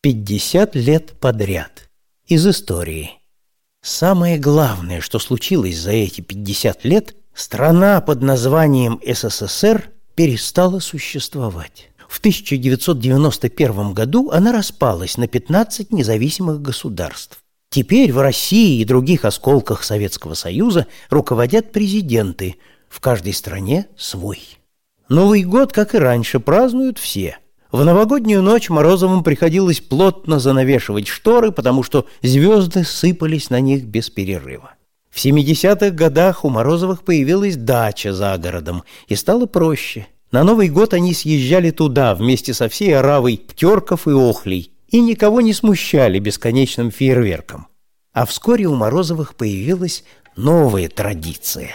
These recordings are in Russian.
50 лет подряд. Из истории. Самое главное, что случилось за эти 50 лет, страна под названием СССР перестала существовать. В 1991 году она распалась на 15 независимых государств. Теперь в России и других осколках Советского Союза руководят президенты, в каждой стране свой. Новый год, как и раньше, празднуют все. В новогоднюю ночь Морозовым приходилось плотно занавешивать шторы, потому что звезды сыпались на них без перерыва. В 70-х годах у Морозовых появилась дача за городом, и стало проще. На Новый год они съезжали туда вместе со всей оравой птерков и охлей и никого не смущали бесконечным фейерверком. А вскоре у Морозовых появилась новая традиция.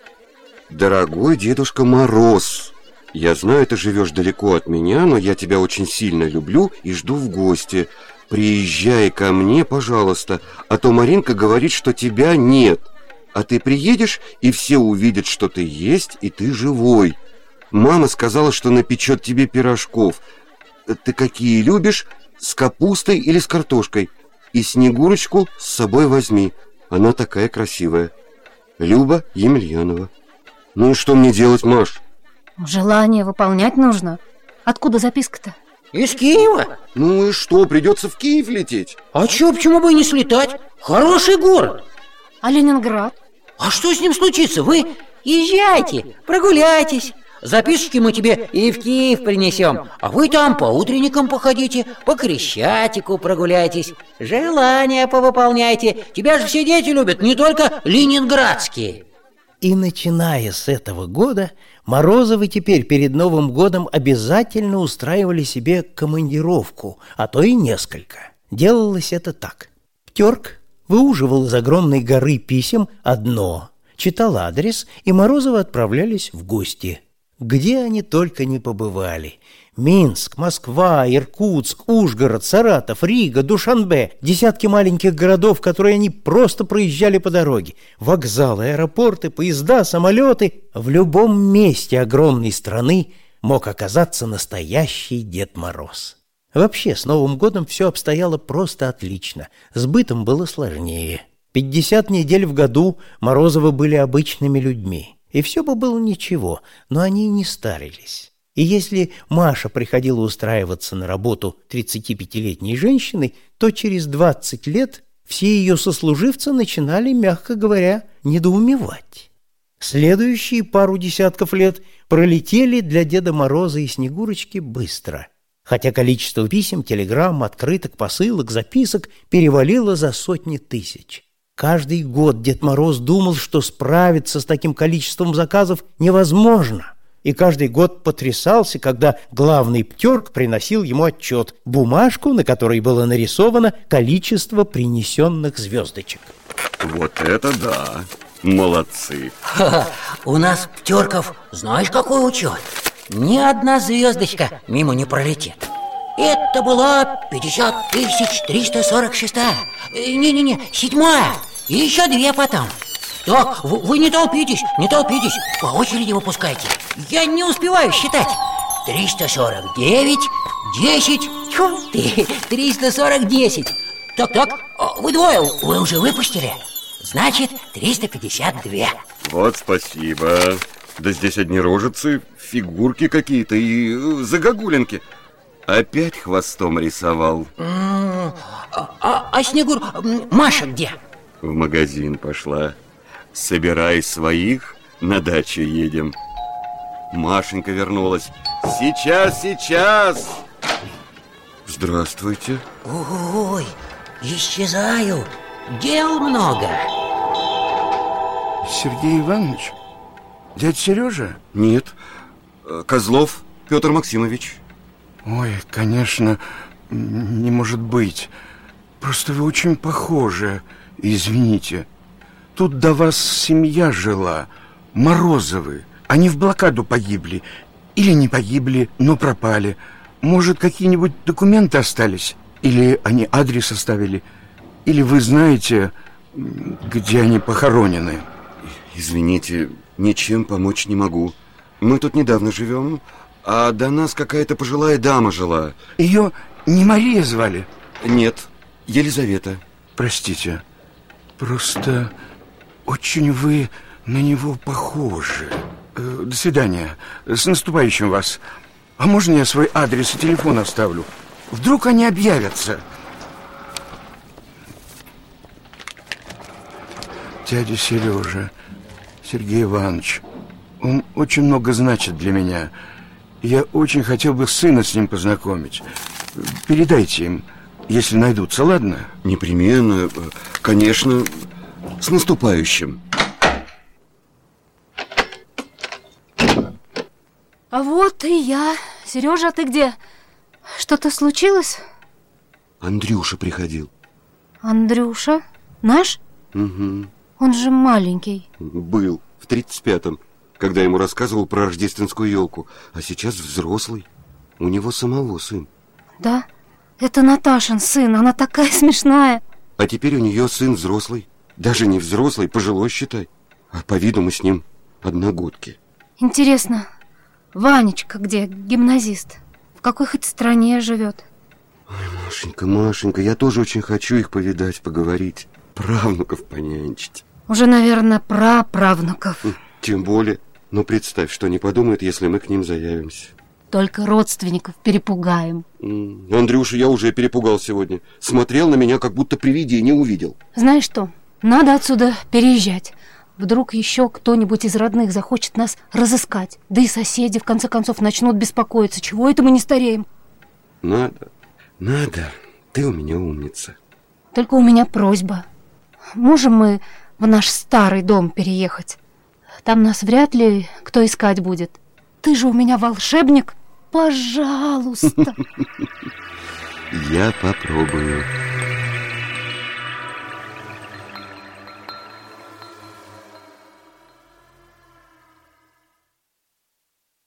Дорогой Дедушка Мороз, я знаю, ты живешь далеко от меня, но я тебя очень сильно люблю и жду в гости. Приезжай ко мне, пожалуйста, а то Маринка говорит, что тебя нет. А ты приедешь, и все увидят, что ты есть, и ты живой. Мама сказала, что напечет тебе пирожков. Ты какие любишь, с капустой или с картошкой? И Снегурочку с собой возьми, она такая красивая. Люба Емельянова. Ну и что мне делать, Маш? Желание выполнять нужно. Откуда записка-то? Из Киева. Ну и что, придется в Киев лететь? А чё, почему бы и не слетать? Хороший город. А Ленинград? А что с ним случится? Вы езжайте, прогуляйтесь. Записочки мы тебе и в Киев принесем. А вы там по утренникам походите, по Крещатику прогуляйтесь, желания повыполняйте. Тебя же все дети любят, не только ленинградские. И начиная с этого года Морозовы теперь перед Новым годом обязательно устраивали себе командировку, а то и несколько. Делалось это так. Птерк выуживал из огромной горы писем одно, читал адрес, и Морозовы отправлялись в гости. Где они только не побывали. Минск, Москва, Иркутск, Ужгород, Саратов, Рига, Душанбе. Десятки маленьких городов, которые они просто проезжали по дороге. Вокзалы, аэропорты, поезда, самолеты. В любом месте огромной страны мог оказаться настоящий Дед Мороз. Вообще, с Новым годом все обстояло просто отлично. С бытом было сложнее. 50 недель в году Морозовы были обычными людьми. И все бы было ничего, но они не старились. И если Маша приходила устраиваться на работу 35-летней женщиной, то через 20 лет все ее сослуживцы начинали, мягко говоря, недоумевать. Следующие пару десятков лет пролетели для Деда Мороза и Снегурочки быстро, хотя количество писем, телеграмм, открыток, посылок, записок перевалило за сотни тысяч. Каждый год Дед Мороз думал, что справиться с таким количеством заказов невозможно, и каждый год потрясался, когда главный птерк приносил ему отчет, бумажку, на которой было нарисовано количество принесенных звездочек. Вот это да! Молодцы! У нас птерков знаешь какой учет? Ни одна звездочка мимо не пролетит. Это была 50 346. Не-не-не, 7-я. И еще 2 потом. Так, вы не толпитесь, по очереди выпускайте. Я не успеваю считать. 349, 10, тьфу ты, 340. Так, вы двое, вы уже выпустили? Значит, 352. Вот спасибо. Да здесь одни рожицы, фигурки какие-то и загогулинки. Опять хвостом рисовал. А Снегур... Маша где? В магазин пошла. Собирай своих, на дачу едем. Машенька вернулась. Сейчас. Здравствуйте. Ой, исчезаю. Дел много. Сергей Иванович? Дядя Сережа? Нет, Козлов Петр Максимович. Ой, конечно, не может быть. Просто вы очень похожи. Извините. Тут до вас семья жила, Морозовы. Они в блокаду погибли. Или не погибли, но пропали. Может, какие-нибудь документы остались? Или они адрес оставили? Или вы знаете, где они похоронены? Извините, ничем помочь не могу. Мы тут недавно живем, а до нас какая-то пожилая дама жила. Ее не Мария звали? Нет, Елизавета. Простите, просто очень вы на него похожи. До свидания. С наступающим вас. А можно я свой адрес и телефон оставлю? Вдруг они объявятся. Дядя Сережа, Сергей Иванович, он очень много значит для меня. Я очень хотел бы сына с ним познакомить. Передайте им, если найдутся, ладно? Непременно, конечно, с наступающим. А вот и я. Сережа, ты где? Что-то случилось? Андрюша приходил. Андрюша? Наш? Угу. Он же маленький. Был в 35-м, когда ему рассказывал про рождественскую елку. А сейчас взрослый. У него самого сын. Да? Это Наташин сын. Она такая смешная. А теперь у нее сын взрослый. Даже не взрослый, пожилой, считай. А по виду мы с ним одногодки. Интересно, Ванечка где? Гимназист. В какой хоть стране живет? Ой, Машенька, Машенька, я тоже очень хочу их повидать, поговорить. Правнуков понянчить. Уже, наверное, праправнуков. Тем более. Но представь, что они подумают, если мы к ним заявимся. Только родственников перепугаем. Андрюша, я уже перепугал сегодня. Смотрел на меня, как будто привидение увидел. Знаешь что? Надо отсюда переезжать. Вдруг еще кто-нибудь из родных захочет нас разыскать. Да и соседи, в конце концов, начнут беспокоиться. Чего это мы не стареем? Надо. Ты у меня умница. Только у меня просьба. Можем мы в наш старый дом переехать? Там нас вряд ли кто искать будет. Ты же у меня волшебник. Пожалуйста. Я попробую.